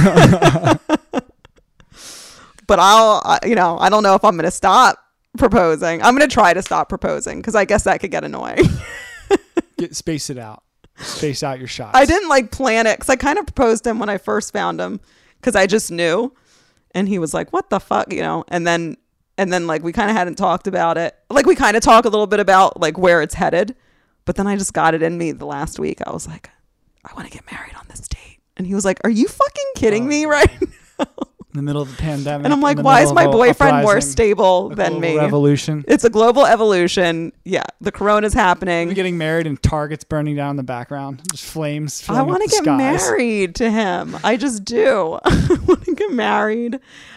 But I don't know if I'm going to stop proposing. I'm going to try to stop proposing because I guess that could get annoying. Space it out. Space out your shots. I didn't like plan it because I kind of proposed to him when I first found him because I just knew. And he was like, what the fuck, and then like we kind of hadn't talked about it. Like we kind of talk a little bit about like where it's headed. But then I just got it in me the last week. I was like, I want to get married on this date. And he was like, are you fucking kidding me right now? In the middle of the pandemic. And I'm like, why is my boyfriend more stable than me? Revolution. It's a global evolution. Yeah. The corona's happening. We're getting married and Target's burning down in the background. Just flames. I want to get married to him. I just do. I want to get married.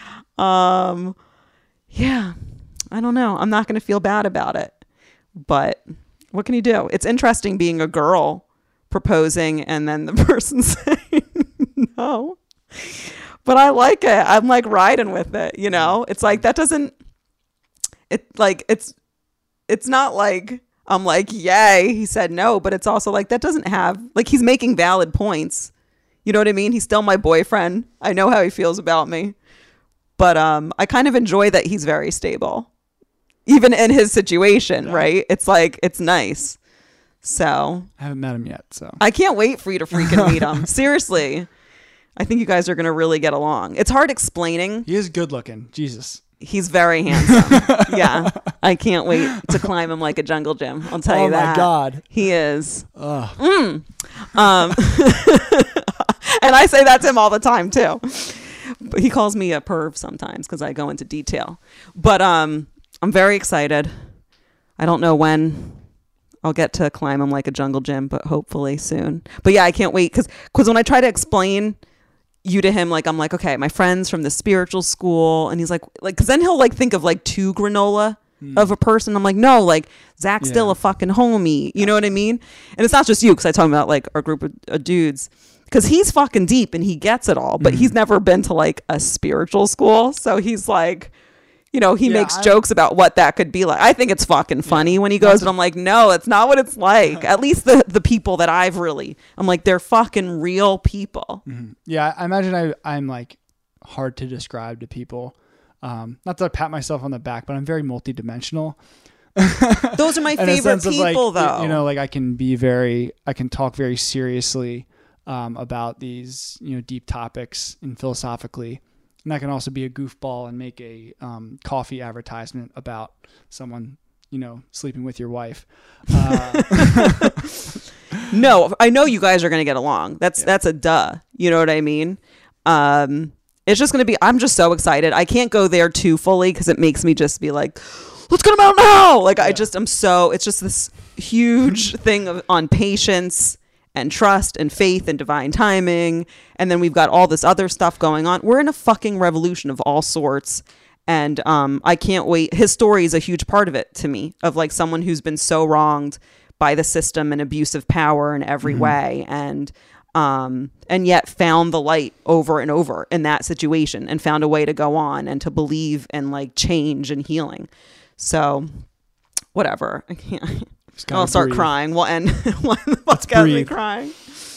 Yeah. I don't know. I'm not going to feel bad about it. But what can you do? It's interesting being a girl proposing and then the person saying no. But I like it. I'm like riding with it, It's like that doesn't it's not like I'm like, yay, he said no, but it's also like that doesn't have like he's making valid points. You know what I mean? He's still my boyfriend. I know how he feels about me. But I kind of enjoy that he's very stable. Even in his situation, right? It's like it's nice. So I haven't met him yet, so I can't wait for you to freaking meet him. Seriously. I think you guys are going to really get along. It's hard explaining. He is good looking. Jesus. He's very handsome. Yeah. I can't wait to climb him like a jungle gym. I'll tell you that. Oh my God. He is. And I say that to him all the time too. But he calls me a perv sometimes because I go into detail. But I'm very excited. I don't know when I'll get to climb him like a jungle gym, but hopefully soon. But yeah, I can't wait because when I try to explain you to him, like I'm like, okay, my friends from the spiritual school, and he's like because then he'll like think of like too granola of a person. I'm like, no, like Zach's still a fucking homie. You know what I mean? And it's not just you, because I talk about like our group of dudes, because he's fucking deep and he gets it all, but he's never been to like a spiritual school, so he's like, he makes jokes about what that could be like. I think it's fucking funny when he goes, and I'm like, no, it's not what it's like. At least the people that I'm like, they're fucking real people. Mm-hmm. Yeah, I imagine I'm like hard to describe to people. Not to pat myself on the back, but I'm very multidimensional. Those are my favorite people, though. Like I can talk very seriously about these, deep topics and philosophically. And I can also be a goofball and make a coffee advertisement about someone, sleeping with your wife. No, I know you guys are going to get along. That's a duh. You know what I mean? It's just going to be, I'm just so excited. I can't go there too fully because it makes me just be like, let's get him out now. Like it's just this huge thing on patience and trust and faith and divine timing. And then we've got all this other stuff going on. We're in a fucking revolution of all sorts. And I can't wait. His story is a huge part of it to me, of like someone who's been so wronged by the system and abusive power in every way. And yet found the light over and over in that situation and found a way to go on and to believe in like change and healing. So whatever. I can't. I'll start crying. We'll end the podcast me crying.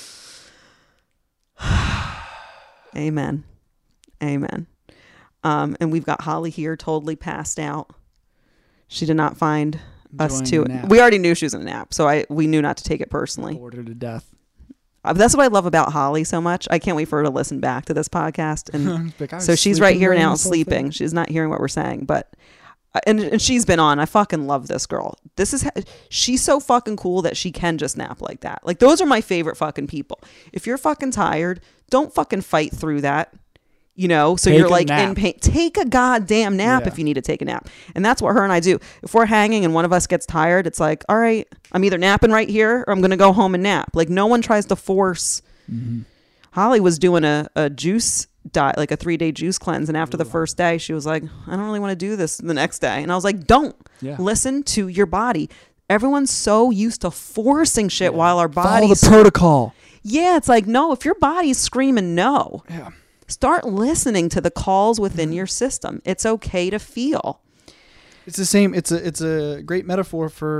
Amen. Amen. And we've got Holly here totally passed out. She did not find us too. We already knew she was in a nap, so we knew not to take it personally. Bored her to death. That's what I love about Holly so much. I can't wait for her to listen back to this podcast. And so she's right here now sleeping. She's not hearing what we're saying, but and she's been on. I fucking love this girl. She's so fucking cool that she can just nap like that. Like those are my favorite fucking people. If you're fucking tired, don't fucking fight through that. So you're like in pain. Take a goddamn nap if you need to take a nap. And that's what her and I do. If we're hanging and one of us gets tired, it's like, all right, I'm either napping right here or I'm going to go home and nap. Like no one tries to force. Mm-hmm. Holly was doing a juice diet, like a 3-day juice cleanse. And after the first day, she was like, I don't really want to do this the next day. And I was like, don't listen to your body. Everyone's so used to forcing shit while our bodies. Follow the protocol. Yeah. It's like, no, if your body's screaming no. Yeah. Start listening to the calls within your system. It's okay to feel. It's the same. It's a great metaphor for,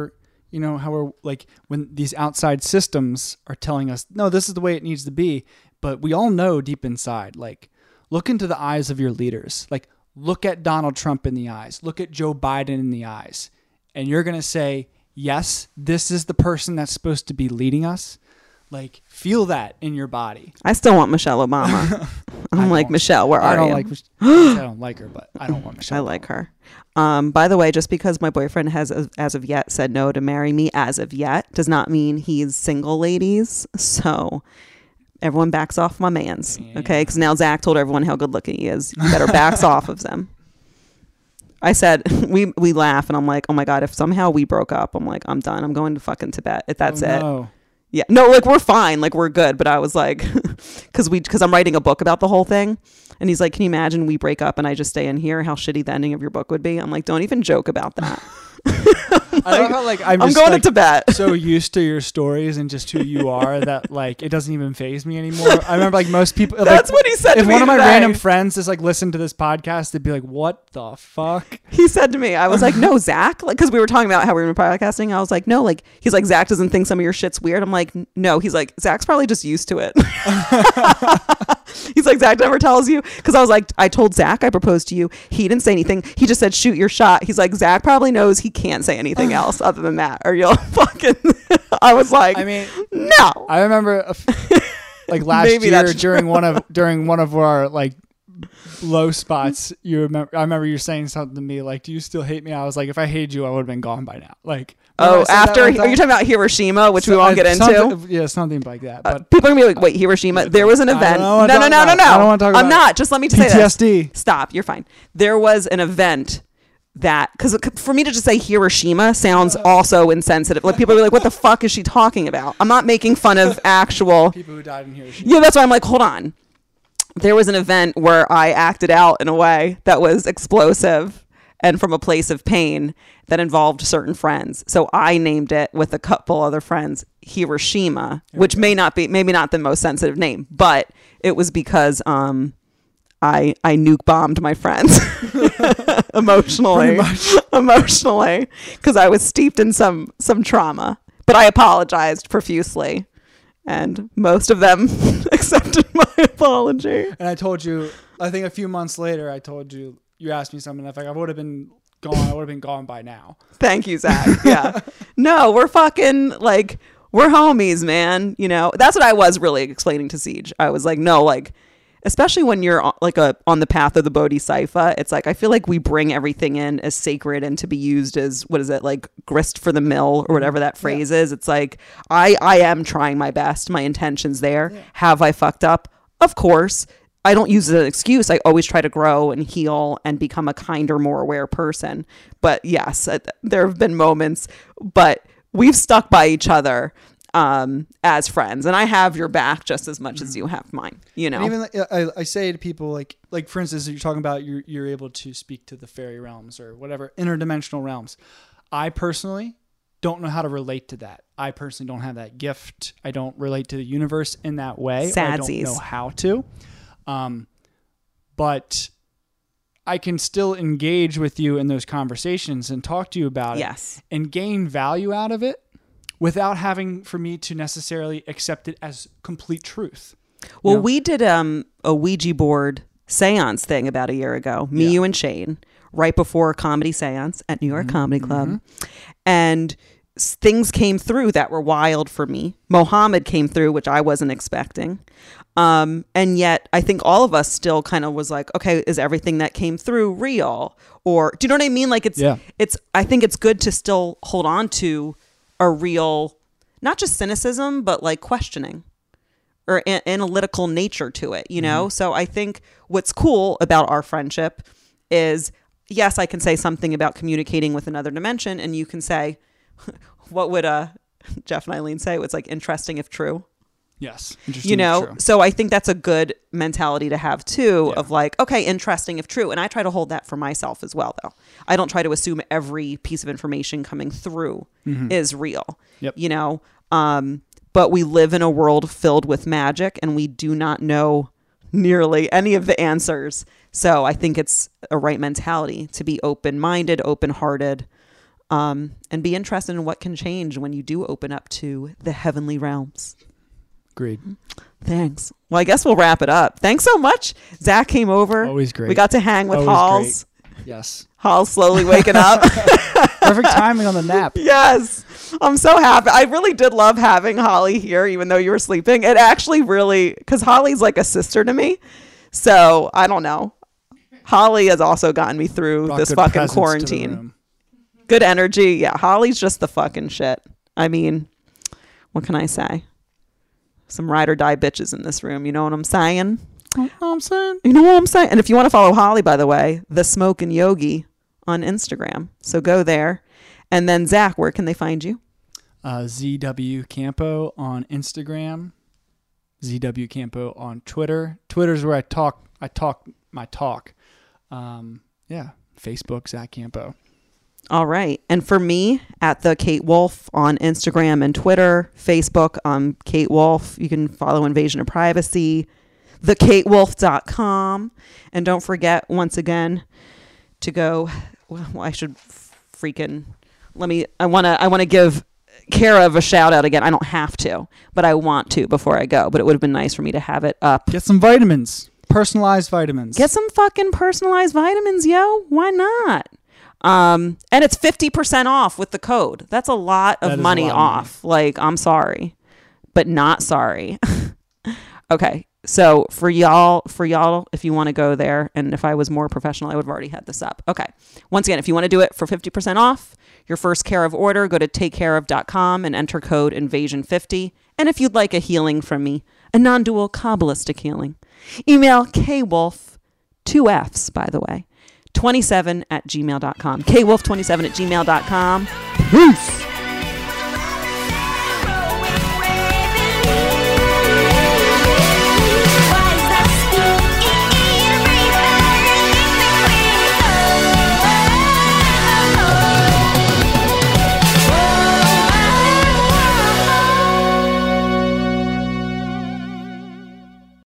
You know, how we're like, when these outside systems are telling us, no, this is the way it needs to be. But we all know deep inside, like, look into the eyes of your leaders. Like, look at Donald Trump in the eyes. Look at Joe Biden in the eyes. And you're going to say, yes, this is the person that's supposed to be leading us. Like, feel that in your body. I still want Michelle Obama. I'm like, Michelle, where are you? I don't like her, but I don't want Michelle. I like her. By the way, just because my boyfriend has, as of yet, said no to marry me as of yet, does not mean he's single, ladies. So everyone backs off my mans, okay? Because now Zach told everyone how good looking he is. You better backs off of them. I said, we laugh, and I'm like, oh my God, if somehow we broke up, I'm like, I'm done. I'm going to fucking Tibet. If that's it. No. Yeah. No, like, we're fine. Like, we're good. But I was like, because I'm writing a book about the whole thing. And he's like, can you imagine we break up and I just stay in here? How shitty the ending of your book would be. I'm like, don't even joke about that. I love how, like, I'm going to Tibet. So used to your stories and just who you are that, like, it doesn't even faze me anymore. I remember, like, most people. That's what he said to me. If one of my today. random friends just, like, listened to this podcast, they'd be like, what the fuck? He said to me, I was like, no, Zach, like, because we were talking about how we were podcasting. I was like, no, like, he's like, Zach doesn't think some of your shit's weird. I'm like, no. He's like, Zach's probably just used to it. He's like, Zach never tells you. Because I was like, I told Zach I proposed to you. He didn't say anything. He just said, shoot your shot. He's like, Zach probably knows he can't say anything else other than that, or you'll fucking. I was like, I mean, no. I remember like last year during one of our like low spots, I remember you saying something to me like, do you still hate me? I was like, if I hated you, I would have been gone by now. Like, after, are you talking about Hiroshima, which we won't get into? Yeah, something like that. But people are gonna be like, wait, Hiroshima, there was an event. No. I don't want to talk about I'm not. Just let me say PTSD. this. Stop. You're fine. There was an event that, because for me to just say Hiroshima sounds also insensitive. Like, people are like, what the fuck is she talking about? I'm not making fun of actual people who died in Hiroshima. Yeah, that's why I'm like, hold on. There was an event where I acted out in a way that was explosive and from a place of pain that involved certain friends. So I named it, with a couple other friends, Hiroshima, which maybe not the most sensitive name, but it was because I nuke bombed my friends emotionally, because I was steeped in some trauma. But I apologized profusely, and most of them accepted my apology. And I told you, I think a few months later, you asked me something. I would have been gone. I would have been gone by now. Thank you, Zach. Yeah. No, we're fucking, like, we're homies, man. You know, that's what I was really explaining to Siege. I was like, no, like, especially when you're like on the path of the Bodhisattva, it's like, I feel like we bring everything in as sacred and to be used as, what is it, like grist for the mill or whatever that phrase is. It's like, I am trying my best. My intention's there. Yeah. Have I fucked up? Of course. I don't use it as an excuse. I always try to grow and heal and become a kinder, more aware person. But yes, there have been moments, but we've stuck by each other as friends, and I have your back just as much as you have mine, you know. And even I say to people, like for instance, you're talking about you're able to speak to the fairy realms or whatever, interdimensional realms. I personally don't know how to relate to that. I personally don't have that gift. I don't relate to the universe in that way. Sadsies. I don't know how to. But I can still engage with you in those conversations and talk to you about it and gain value out of it without having for me to necessarily accept it as complete truth. Well, you know? We did a Ouija board seance thing about a year ago, you and Shane, right before a comedy seance at New York Comedy Club. And things came through that were wild for me. Mohammed came through, which I wasn't expecting. And yet I think all of us still kind of was like, okay, is everything that came through real? Or do you know what I mean? Like I think it's good to still hold on to a real, not just cynicism, but like questioning or analytical nature to it, you know? So I think what's cool about our friendship is, yes, I can say something about communicating with another dimension, and you can say, what would Jeff and Eileen say? It's like interesting if true. Yes. Interesting, you know, so I think that's a good mentality to have too, of like, okay, interesting if true. And I try to hold that for myself as well, though. I don't try to assume every piece of information coming through is real, you know, but we live in a world filled with magic, and we do not know nearly any of the answers. So I think it's a right mentality to be open-minded, open-hearted, and be interested in what can change when you do open up to the heavenly realms. Agreed. Thanks. Well, I guess we'll wrap it up. Thanks so much. Zach came over. Always great. We got to hang with Halls. Great. Yes. Halls slowly waking up. Perfect timing on the nap. Yes. I'm so happy. I really did love having Holly here, even though you were sleeping. It actually really, because Holly's like a sister to me. So I don't know. Holly has also gotten me through this fucking quarantine. Good energy. Yeah. Holly's just the fucking shit. I mean, what can I say? Some ride or die bitches in this room. You know what I'm saying? You know what I'm saying? You know what I'm saying? And if you want to follow Holly, by the way, The Smoke and Yogi on Instagram. So go there. And then Zach, where can they find you? ZW Campo on Instagram. ZW Campo on Twitter. Twitter's where I talk my talk. Yeah. Facebook, Zach Campo. All right. And for me, at the Kate Wolf on Instagram and Twitter, Facebook, Kate Wolf. You can follow Invasion of Privacy, thekatewolf.com. And don't forget, once again, to go. Well, I should freaking I want to give Care of a shout out again. I don't have to, but I want to before I go. But it would have been nice for me to have it up. Get some vitamins. Personalized vitamins. Get some fucking personalized vitamins, yo. Why not? And it's 50% off with the code. That's a lot of money off. Like, I'm sorry, but not sorry. Okay. So for y'all, if you want to go there, and if I was more professional, I would have already had this up. Okay. Once again, if you want to do it for 50% off your first Care of order, go to takecareof.com and enter code INVASION50. And if you'd like a healing from me, a non-dual Kabbalistic healing, email kwolf, 2 F's, by the way, 27 at gmail.com. kwolf27 at gmail.com. Peace.